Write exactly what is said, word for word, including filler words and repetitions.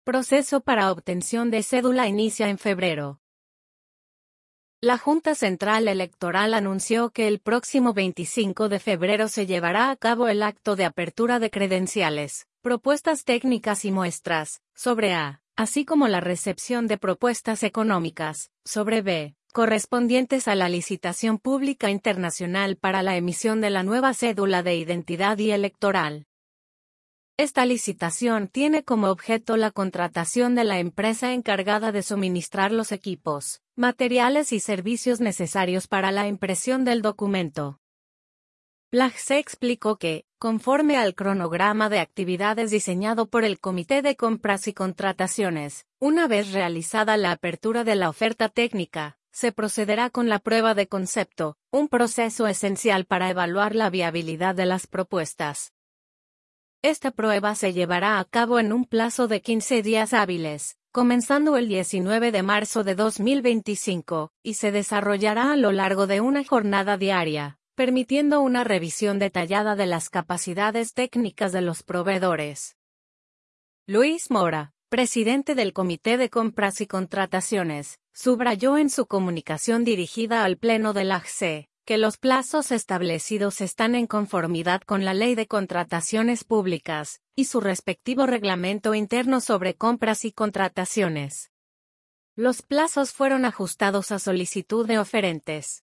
Proceso para obtención de cédula inicia en febrero. La Junta Central Electoral anunció que el próximo veinticinco de febrero se llevará a cabo el acto de apertura de credenciales, propuestas técnicas y muestras, sobre A, así como la recepción de propuestas económicas, sobre B, correspondientes a la licitación pública internacional para la emisión de la nueva cédula de identidad y electoral. Esta licitación tiene como objeto la contratación de la empresa encargada de suministrar los equipos, materiales y servicios necesarios para la impresión del documento. Plagse explicó que, conforme al cronograma de actividades diseñado por el Comité de Compras y Contrataciones, una vez realizada la apertura de la oferta técnica, se procederá con la prueba de concepto, un proceso esencial para evaluar la viabilidad de las propuestas. Esta prueba se llevará a cabo en un plazo de quince días hábiles, comenzando el diecinueve de marzo de dos mil veinticinco, y se desarrollará a lo largo de una jornada diaria, permitiendo una revisión detallada de las capacidades técnicas de los proveedores. Luis Mora, presidente del Comité de Compras y Contrataciones, subrayó en su comunicación dirigida al Pleno del A G C, que los plazos establecidos están en conformidad con la Ley de Contrataciones Públicas, y su respectivo reglamento interno sobre compras y contrataciones. Los plazos fueron ajustados a solicitud de oferentes.